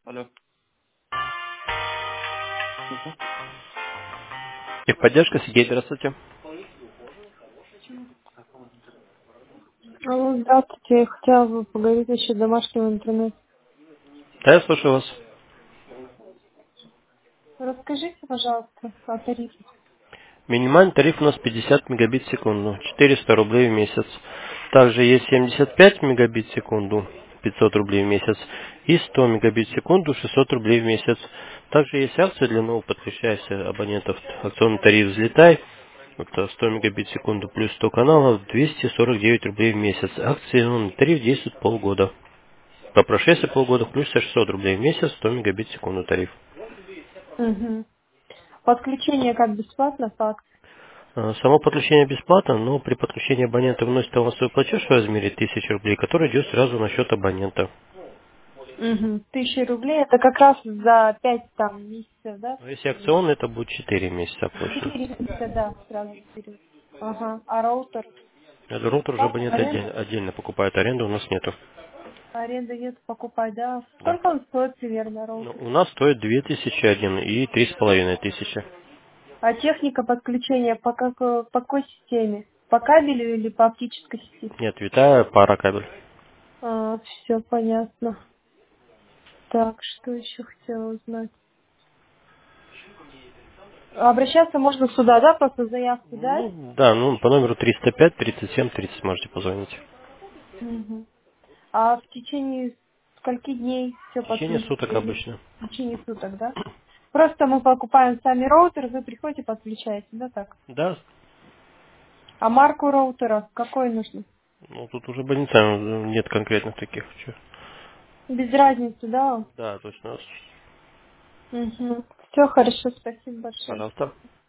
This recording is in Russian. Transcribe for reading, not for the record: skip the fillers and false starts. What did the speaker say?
Алло. Слушаю. Техподдержка, Сергей, здравствуйте. Алло, здравствуйте. Я хотела бы поговорить насчет домашнего интернета. Да, я слушаю вас. Расскажите, пожалуйста, о тарифе. Минимальный тариф у нас 50 мегабит в секунду, 400 рублей в месяц. Также есть 75 мегабит в секунду, 500 рублей в месяц. И 100 мегабит в секунду, 600 рублей в месяц. Также есть акция для новых подключающихся абонентов. Акционный тариф «Взлетай». Это 100 мегабит в секунду плюс 100 каналов, 249 рублей в месяц. Акционный тариф действует полгода. По прошествии полгода включится 600 рублей в месяц, 100 мегабит в секунду тариф. Угу. Подключение как бесплатно, так? Само подключение бесплатно, но при подключении абонента вносит авансовой платеж в размере 1000 рублей, который идет сразу на счет абонента. Угу. 1000 рублей это как раз за 5 там месяцев, да? Но если акционный, это будет 4 месяца оплачено. 4 месяца, да, сразу 4. Ага. А роутер? Роутер уже Платно? абонент Аренда? отдельно покупает, аренду у нас нету. Аренда нет, покупать, да. Да. Сколько он стоит примерно, Ну, роутер? у нас стоит 2001 и 3500. А техника подключения по какой системе? По кабелю или по оптической сети? Нет, витая пара кабель. Все понятно. Так, что еще хотела узнать? Обращаться можно сюда, да? Просто заявку дать? Ну, да, ну, по номеру 305 37 30 можете позвонить. Мгм. А в течение скольки дней все В течение подключится? суток Или обычно. в течение суток, да? Просто мы покупаем сами роутер, вы приходите, подключаете, да, так? Да, А марку роутера какой нужно? ну, тут уже не знаю, нет конкретных таких. Чё. Без разницы, да? Да, точно. Угу. Все хорошо, спасибо большое. Пожалуйста.